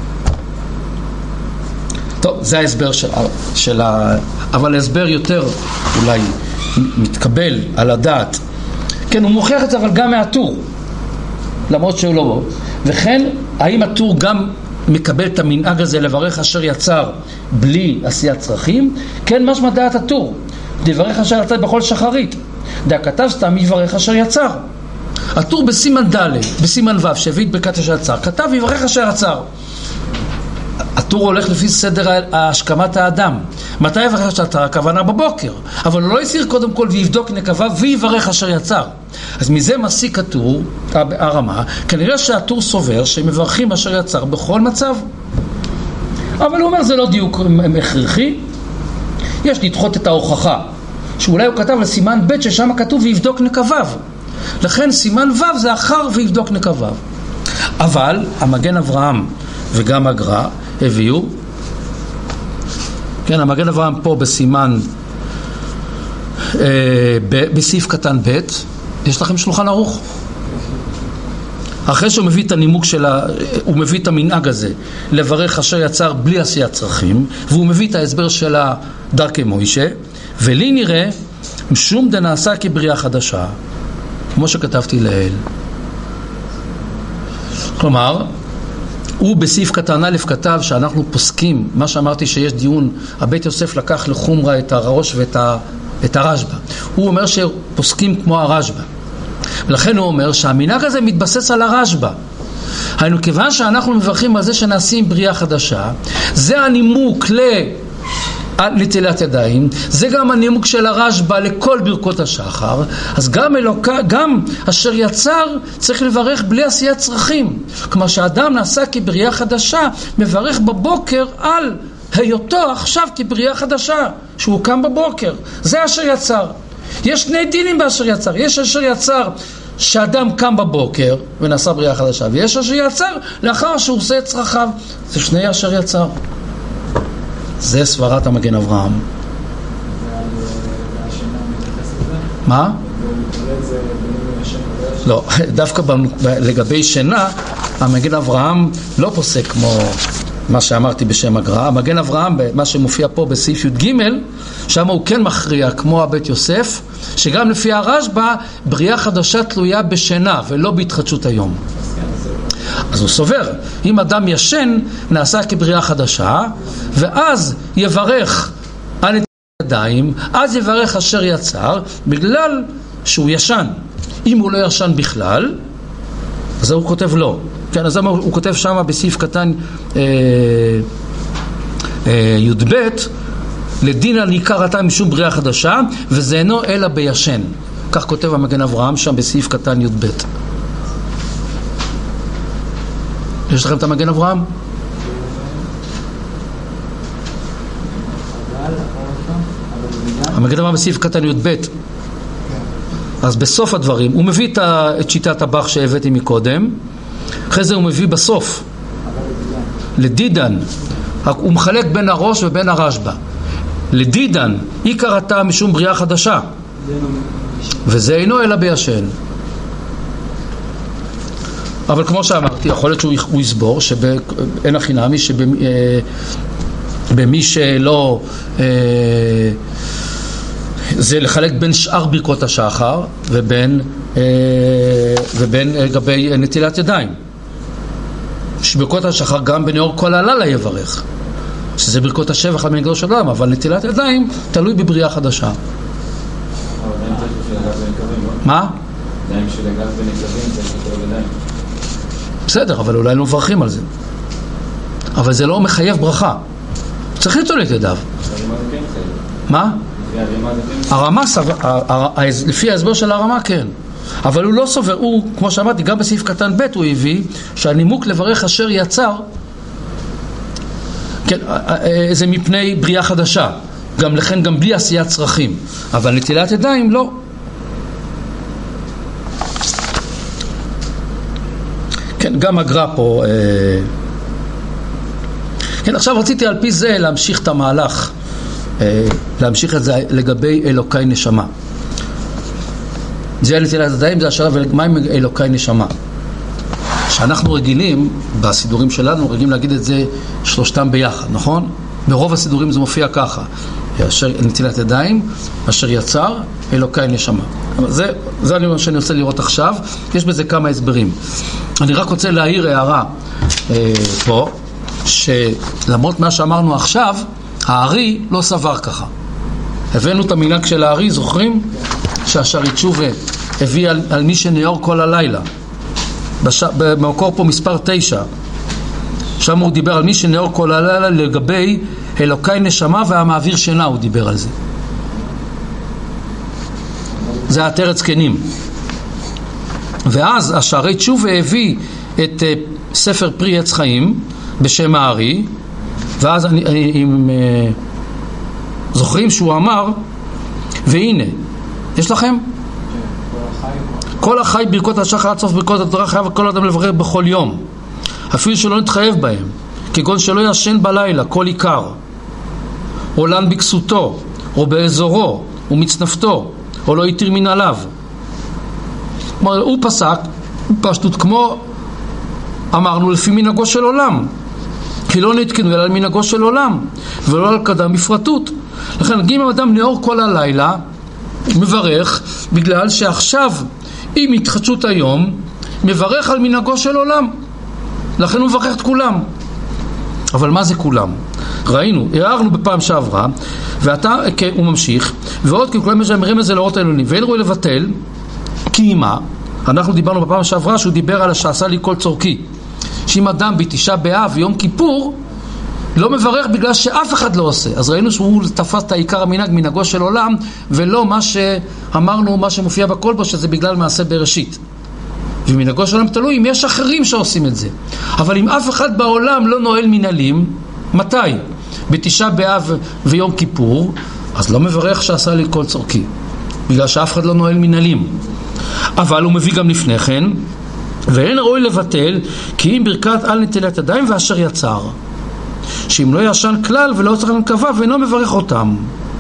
Speaker 1: טוב, זה ההסבר אבל ההסבר יותר אולי מתקבל על הדעת. כן, הוא מוכיח את זה אבל גם מהטור, למרות שהוא לא. וכן, האם הטור גם מקבל את המנהג הזה לברך אשר יצר בלי עשיית צרכים? כן, משמע דעת הטור, דברך אשר יצר בכל שחרית, כתב סתם יברך אשר יצר. הטור בסימן ד' בסימן ו' שהביא את ברכת אשר יצר כתב יברך אשר יצר. הטור הולך לפי סדר השכמת האדם. מתי יברך אשר יצר? הכוונה בבוקר, אבל הוא לא יסיר קודם כל ויבדוק נקבה ויברך אשר יצר. אז מזה מסיק הטור, הרמה, כנראה שהטור סובר שמברכים אשר יצר בכל מצב. אבל הוא אומר זה לא דיוק הכרחי, יש לדחות את ההוכחה שאולי הוא כתב לסימן ב' ששם כתוב ויבדוק נקביו, לכן סימן ו' זה אחר ויבדוק נקביו. אבל המגן אברהם וגם הגר"א הביאו, כן, המגן אברהם פה בסימן בסעיף קטן ב', יש לכם שולחן ערוך? אחרי שהוא מביא את הנימוק הוא מביא את המנהג הזה לברך אשר יצר בלי עשיית צרכים, והוא מביא את ההסבר של דרכי מוישה, ולי נראה משום דנעשה כבריאה חדשה, כמו שכתבתי לעיל. כלומר הוא בסעיף קטן א' כתב שאנחנו פוסקים, מה שאמרתי שיש דיון, הבית יוסף לקח לחומרה את הראש ואת הרשב"א. הוא אומר שפוסקים כמו הרשב"א. ולכן הוא אומר שהמנהג הזה מתבסס על הרשב"א. היינו, כיוון שאנחנו מברכים על זה שנעשים בריאה חדשה, זה הנימוק לנטילת ידיים, זה גם הנימוק של הרשב"א לכל ברכות השחר. אז גם אשר יצר צריך לברך בלי עשיית צרכים. כלומר שהאדם נעשה כבריאה חדשה, מברך בבוקר על היותו עכשיו כבריאה חדשה, שהוא קם בבוקר. זה אשר יצר. יש שני דינים באשר יצר. יש אשר יצר שאדם קם בבוקר ונעשה בריאה חדשה, ויש אשר יצר לאחר שהוא עושה את צרכיו. זה שני אשר יצר. זה סברת המגן אברהם. מה? לא, דווקא לגבי שינה המגן אברהם לא פוסק כמו מה שאמרתי בשם הגר"א. המגן אברהם, מה שמופיע פה בסעיף י"ג, שם הוא כן מכריע כמו הבית יוסף, שגם לפי הרשב"א בריאה חדשה תלויה בשינה ולא בהתחדשות היום. אז הוא סובר, אם אדם ישן נעשה כבריאה חדשה, ואז יברך על נטילת ידיים, אז יברך אשר יצר, בגלל שהוא ישן. אם הוא לא ישן בכלל, אז הוא כותב לא. כן, אז הוא כותב שם בסעיף קטן י"ב, לדין על עיקר הטעם משום בריאה חדשה, וזה אינו אלא בישן. כך כותב המגן אברהם שם בסעיף קטן י"ב. יש לכם את המגן אברהם? המגן אברהם בסעיף קטן י"ב. אז בסוף הדברים הוא מביא את שיטת הבח שהבאתי מקודם, אחרי זה הוא מביא בסוף לדידן, הוא מחלק בין הראש ובין הרשב"א. לדידן עיקר הטעם משום בריאה חדשה, וזה אינו אלא בישן. אבל כמו שאמרתי, יכול להיות שהוא יסבור שאין הכי נמי שבמי שלא זה לחלק בין שאר ברכות השחר ובין לגבי נטילת ידיים. שברכות השחר גם בנאור כל הלילה יברך, שזה ברכות השבח למנהגו של עולם, אבל נטילת ידיים תלוי בבריאה חדשה. מה? ידיים של הגב ונקלבים זה יותר ידיים. בסדר, אבל אולי לא מברכים על זה. אבל זה לא מחייב ברכה. צריך ליטול את ידיו. מה? הרמה, לפי ההסבר של הרמה כן. אבל הוא לא סובר, הוא, כמו שאמרתי, גם בסעיף קטן ב' הוא הביא שהנימוק לברך אשר יצר, כן, זה מפני בריאה חדשה. גם לכן גם בלי עשיית צרכים. אבל נטילת ידיים לא. כן, גם הגר"א פה. כן, עכשיו רציתי על פי זה להמשיך את המהלך, להמשיך את זה לגבי אלוקי נשמה. זה נטילת ידיים, זה השאלה, ומה עם אלוקי נשמה? שאנחנו רגילים, בסידורים שלנו, רגילים להגיד את זה שלושתם ביחד, נכון? ברוב הסידורים זה מופיע ככה. נטילת ידיים, אשר יצר, אלוקי נשמה. זה אני שאני רוצה לראות עכשיו. יש בזה כמה הסברים. אני רק רוצה להעיר הערה פה, שלמרות מה שאמרנו עכשיו, הארי לא סבר ככה. הבאנו את המנהג של הארי, זוכרים? שהשערי תשובה הביא על מי שנאור כל הלילה. במקור פה מספר 9. שם הוא דיבר על מי שנאור כל הלילה לגבי אלוקי נשמה והמעביר שינה, הוא דיבר על זה. זה התרת זקנים. ואז השערי תשובה הביא את ספר פרי עץ חיים בשם הארי, ואז זוכרים שהוא אמר, והנה, יש לכם? כל החי ברכות השחר עד סוף ברכות התורה חייב כל אדם לברך בכל יום, אפילו שלא נתחייב בהם, כגון שלא ישן בלילה כל עיקר, או לן בכסותו, או באזורו, ומצנפתו, או לא יתיר מן עליו. כלומר, הוא פסק פשטות כמו אמרנו לפי מנהגו של עולם, כי לא נתקנו אלא על מנהגו של עולם ולא על קדם בפרטות. לכן אם אדם נאור כל הלילה מברך, בגלל שעכשיו עם התחדשות היום מברך על מנהגו של עולם, לכן הוא מברך את כולם. אבל מה זה כולם? ראינו, הערנו בפעם שעברה, ואתה, הוא ממשיך, ועוד כי כולם משמרים את זה לאורות העליונים, ואין ראוי לבטל, כי מה? אנחנו דיברנו בפעם שעברה שהוא דיבר על שעשה לי כל צורכי, שאם אדם בתשעה באב ויום כיפור לא מברך בגלל שאף אחד לא עושה, אז ראינו שהוא תפס את העיקר המנהג מנהגו של עולם, ולא מה שאמרנו, מה שמופיע בכל בו, שזה בגלל מעשה בראשית. ומנהגו של עולם תלוי אם יש אחרים שעושים את זה. אבל אם אף אחד בעולם לא נועל מנהלים, מתי? בתשעה באב ויום כיפור, אז לא מברך שעשה לי כל צורכי, בגלל שאף אחד לא נועל מנהלים. אבל הוא מביא גם לפני כן, ואין ראוי לבטל, כי אם ברכת על נטילת ידיים ואשר יצר, שאם לא ישן כלל ולא צריך לנקבה ואינו מברך אותם,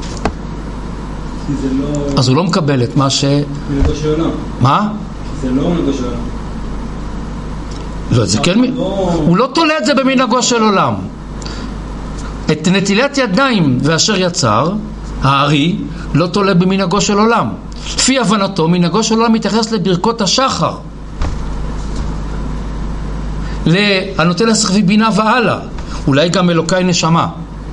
Speaker 1: אז הוא לא מקבל את מה
Speaker 3: מנהגו של עולם.
Speaker 1: מה?
Speaker 3: זה לא מנהגו של עולם.
Speaker 1: לא, זה כן, הוא לא תולה את זה במנהגו של עולם. את נטילת ידיים ואשר יצר, הארי, לא תולה במנהגו של עולם. לפי הבנתו, מנהגו של עולם מתייחס לברכות השחר, הנוטה לשכבי בינה ועלה, אולי גם אלוקי נשמה.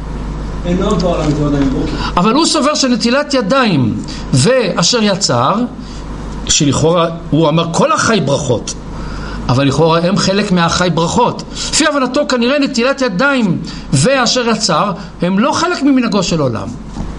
Speaker 1: אבל הוא סובר שנטילת ידיים ואשר יצר, שלכאורה הוא אמר כל החי ברכות, אבל לכאורה הם חלק מהחי ברכות. לפי הבנתו כנראה נטילת ידיים ואשר יצר הם לא חלק ממנהגו של עולם.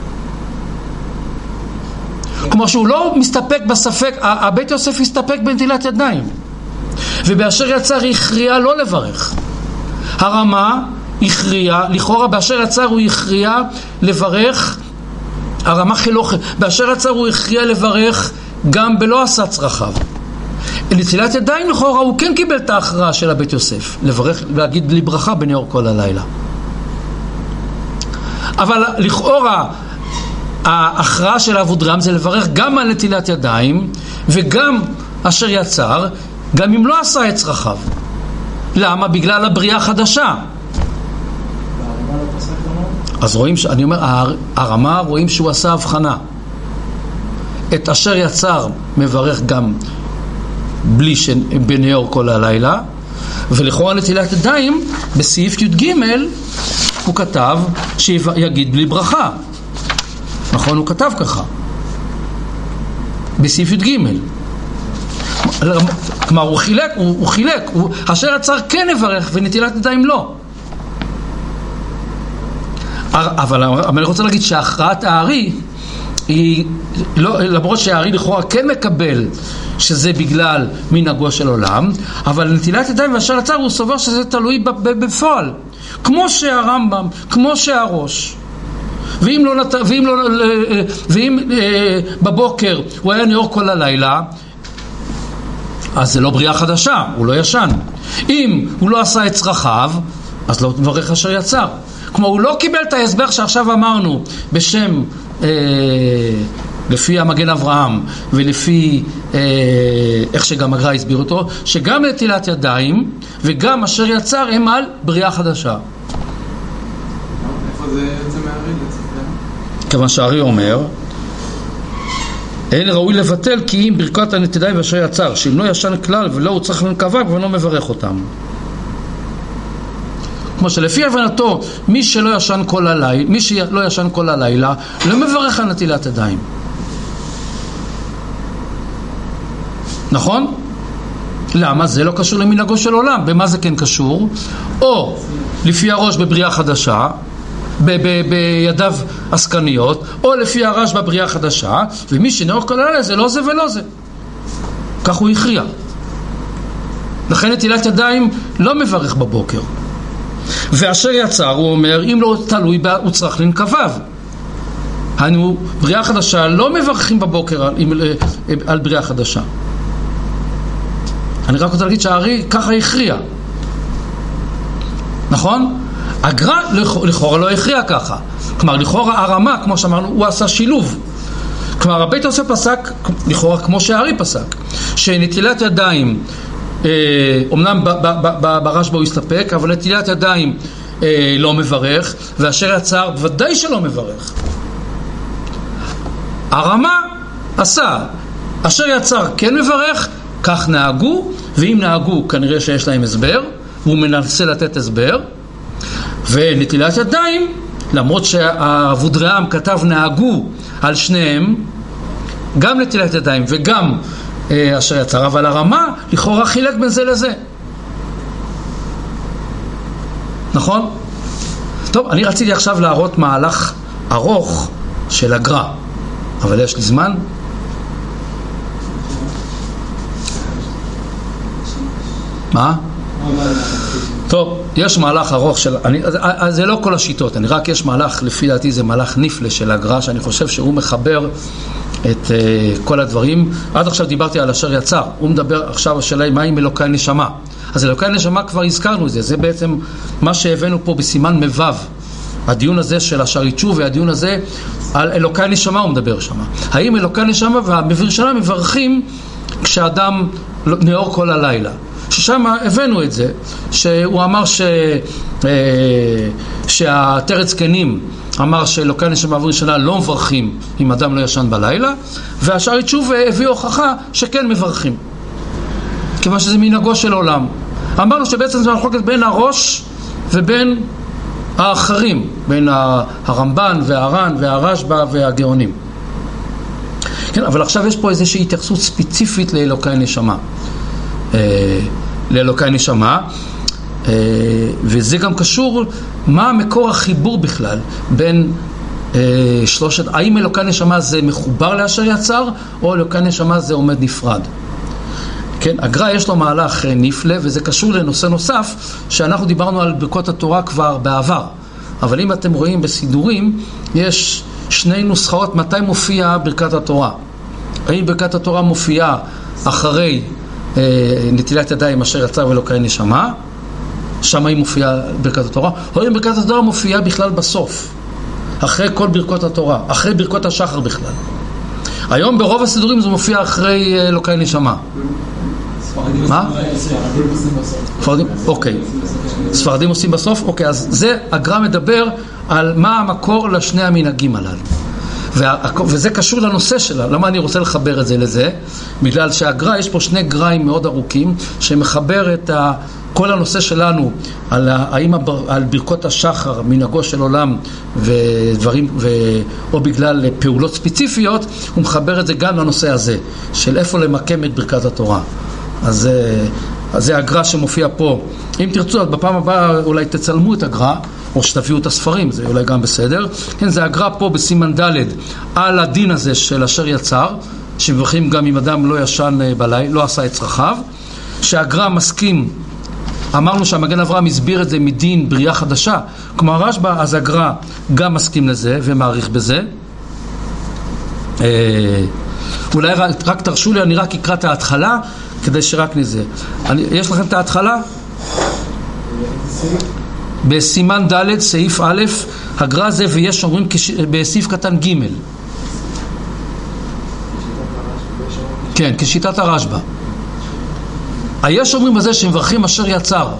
Speaker 1: כמו שהוא לא מסתפק בספק, הבית יוסף הסתפק בנטילת ידיים, ובאשר יצר הכריע לא לברך. הרמה הכריע, לכאורה באשר יצר הוא הכריע לברך, הרמה חילוך, באשר יצר הוא הכריע לברך גם בלא עשה צרכיו. נטילת ידיים לכאורה הוא כן קיבל את ההכרעה של הבית יוסף, לברך, להגיד לי ברכה בנאור כל הלילה. אבל לכאורה ההכרעה של אבודרם זה לברך גם על נטילת ידיים וגם אשר יצר, גם אם לא עשה את צרכיו. למה? בגלל הבריאה החדשה. אז רואים, אני אומר, הרמה רואים שהוא עשה הבחנה. את אשר יצר מברך גם בלי בנאור כל הלילה, ולכאורה נטילת ידיים בסעיף י"ג הוא כתב שיגיד בלי ברכה. נכון, הוא כתב ככה בסעיף י"ג. כלומר הוא חילק, אשר יצר כן יברך ונטילת ידיים לא. אבל אני רוצה להגיד שהכרעת הארי היא לא, למרות שהארי לכאורה כן מקבל שזה בגלל מנהגו של עולם, אבל נטילת ידיים ואשר יצר הוא סובר שזה תלוי בפועל, כמו שהרמב"ם, כמו שהראש. ואם בבוקר הוא היה נאור כל הלילה, אז זה לא בריאה חדשה, הוא לא ישן. אם הוא לא עשה את צרכיו, אז לא מברך אשר יצר. כמו הוא לא קיבל את ההסבר שעכשיו אמרנו בשם לפי המגן אברהם ולפי איך שגם הגר"א הסביר אותו, שגם נטילת ידיים וגם אשר יצר הם על בריאה חדשה.
Speaker 3: איפה זה מהארי?
Speaker 1: כיוון שהארי אומר אין ראוי לבטל כי אם ברכת הנטילת ואשר יצר, שאם לא ישן כלל ולא הוא צריך לנקבה ולא מברך אותם. כמו שלפי הבנתו מי שלא ישן כל הלילה לא מברך על נטילת ידיים. נכון? למה? זה לא קשור למנהגו של עולם. במה זה כן קשור? או לפי הראש בבריאה חדשה בידיו עסקניות, או לפי הרש בבריאה חדשה, ומי שנאור כל הלילה זה לא זה ולא זה. כך הוא הכריע. לכן נטילת ידיים לא מברך בבוקר. ואשר יצר הוא אומר אם לא תלוי בה הוא צריך לנקביו. היינו בריאה חדשה לא מברכים בבוקר על בריאה חדשה. אני רק רוצה להגיד שהארי ככה הכריע, נכון? הגר"א לכאורה לא הכריע ככה. כלומר לכאורה הרמה כמו שאמרנו הוא עשה שילוב. כלומר הבית יוסף פסק לכאורה כמו שהארי פסק שנטילת ידיים אמנם ברשב"א הוא הסתפק, אבל נטילת ידיים לא מברך, ואשר יצר ודאי שלא מברך. הרמה עשה אשר יצר כן מברך, כך נהגו, ואם נהגו כנראה שיש להם הסבר, והוא מנסה לתת הסבר. ונטילת ידיים, למרות שהוודרעם כתב נהגו על שניהם, גם נטילת ידיים וגם אשר יצר, אבל הרמה לכאורה חילק בין זה לזה. נכון? טוב, אני רציתי עכשיו להראות מהלך ארוך של הגר"א, אבל יש לי זמן? מה? טוב, יש מהלך ארוך של... זה לא כל השיטות, רק יש מהלך, לפי דעתי זה מהלך נפלא של הגר"א, שאני חושב שהוא מחבר את כל הדברים. עד עכשיו דיברתי על אשר יצר, הוא מדבר עכשיו השאלה מה עם אלוקי נשמה. אז אלוקי נשמה כבר הזכרנו את זה, זה בעצם מה שהבאנו פה בסימן מבו. הדיון הזה של אשר יצ'ו והדיון הזה על אלוקי נשמה הוא מדבר שם. האם אלוקי נשמה והמביר שלה מברכים כשאדם נאור כל הלילה? ששם הבאנו את זה, שהוא אמר שהתרץ זקנים אמר שאלוקי נשמה ומביר שלה לא מברכים אם אדם לא ישן בלילה, והשאר יצ'וב הביא הוכחה שכן מברכים, כיוון שזה מנהגו של עולם. אמרנו שבעצם זה מחלוקת בין הראש ובין האחרים, בין הרמב"ן והר"ן והרשב"א והגאונים. כן, אבל עכשיו יש פה איזושהי התייחסות ספציפית לאלוקי נשמה. לאלוקי נשמה, וזה גם קשור מה מקור החיבור בכלל בין שלושת, האם אלוקי נשמה זה מחובר לאשר יצר או אלוקי נשמה זה עומד נפרד. כן, הגר"א יש לו מהלך נפלא, וזה קשור לנושא נוסף שאנחנו דיברנו על ברכות התורה כבר בעבר, אבל אם אתם רואים בסידורים יש שני נוסחאות מתי מופיעה ברכת התורה. האם ברכת התורה מופיעה אחרי נטילת ידיים אשר יצר ואלוקי נשמה, שם היא מופיעה ברכת התורה, או אם ברכת התורה מופיעה בכלל בסוף, אחרי כל ברכות התורה, אחרי ברכות השחר בכלל. היום ברוב הסידורים זה מופיע אחרי אלוקי נשמה. מה? ספרדים? אוקיי. ספרדים עושים בסוף? אוקיי, אז זה הגר"א מדבר על מה המקור לשני המנהגים הללו. וזה קשור לנושא שלה. למה אני רוצה לחבר את זה לזה? בגלל שהגר"א, יש פה שני גר"אים מאוד ארוכים שמחבר את כל הנושא שלנו על ברכות השחר, מנהגו של עולם ודברים, או בגלל פעולות ספציפיות, הוא מחבר את זה גם לנושא הזה של איפה למקם את ברכת התורה. אז זה הגר"א שמופיע פה. אם תרצו, בפעם הבאה אולי תצלמו את הגר"א או שתביאו את הספרים, זה אולי גם בסדר. כן, זה הגר"א פה בסימן ד' על הדין הזה של אשר יצר, שמברכים גם אם אדם לא ישן בלילה, לא עשה את צרכיו. שהגר"א מסכים, אמרנו שהמגן אברהם הסביר את זה מדין בריאה חדשה, כמו הרשב"א, אז הגר"א גם מסכים לזה ומעריך בזה. אולי רק תרשו לי, אני רק אקרא את ההתחלה כדי שרק נזה. יש לכם את ההתחלה? בסימן ד' סעיף א', הגר"א זה ויש אומרים בסעיף קטן ג', כן, כשיטת הרשב"א. היש אומרים בזה שמברכים אשר יצר.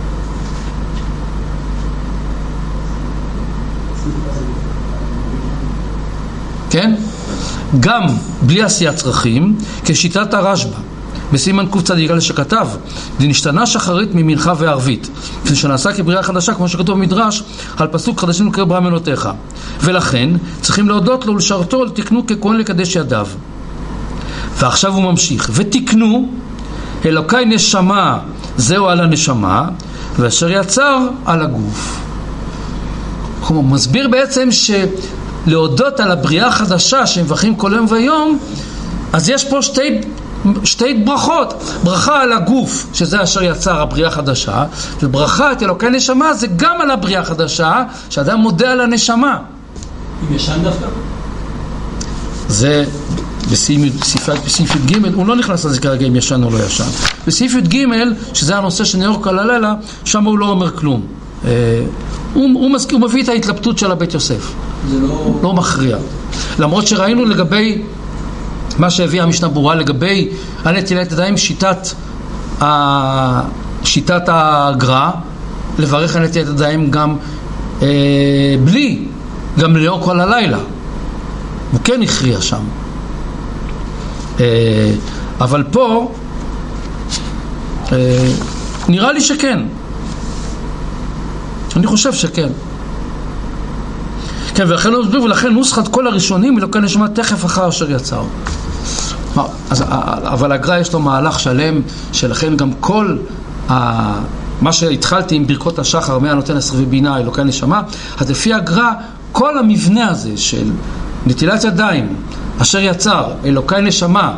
Speaker 1: כן? גם בלי עשיית צרכים, כשיטת הרשב"א. בסימן קצ"ד שכתב, דנשתנה שחרית ממנחה וערבית, שנעשה כבריאה חדשה, כמו שכתוב במדרש, על פסוק חדשים לקרוא ברא מנותיך. ולכן צריכים להודות לו ולשרתו, לתקנו ככהן לקדש ידיו. ועכשיו הוא ממשיך, ותקנו אלוקי נשמה זהו על הנשמה, ואשר יצר על הגוף. הוא מסביר בעצם שלהודות על הבריאה החדשה שמברכים כל יום ויום, אז יש פה שתי ברכות. ברכה על הגוף, שזה אשר יצר הבריאה החדשה, וברכה את אלוקי נשמה זה גם על הבריאה החדשה, שאדם מודה על הנשמה.
Speaker 2: אם ישן דווקא?
Speaker 1: זה בסעיף י"ג, הוא לא נכנס לזה כרגע אם ישן או לא ישן. בסעיף י"ג, שזה הנושא שנאור כל הלילה, שם הוא לא אומר כלום. הוא מביא את ההתלבטות של הבית יוסף.
Speaker 2: זה
Speaker 1: לא מכריע. למרות שראינו לגבי מה שהביאה המשנה ברורה לגבי הנטילת ידיים, שיטת הגר"א לברך על נטילת ידיים גם בלי, גם לאור כל הלילה. הוא כן הכריע שם. אבל פה נראה לי שכן. אני חושב שכן. כן, ולכן נוסחת כל הראשונים אלוקי נשמה תכף אחר אשר יצר. אבל הגר"א יש לו מהלך שלם, שלכן גם כל מה שהתחלתי עם ברכות השחר, מהנותן עשרה ובינה אלוקי נשמה, אז לפי הגר"א כל המבנה הזה של נטילת ידיים אשר יצר אלוקי נשמה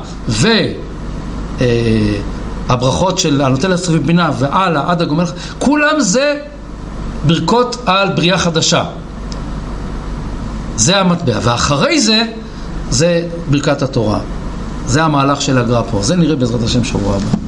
Speaker 1: והברכות של הנותן עשרה ובינה ועלה עד הגומל, כולם זה ברכות על בריאה חדשה. זה המטבע, ואחרי זה ברכת התורה. זה המהלך של הגר"א פה. זה נראה בעזרת השם שבוע הבא.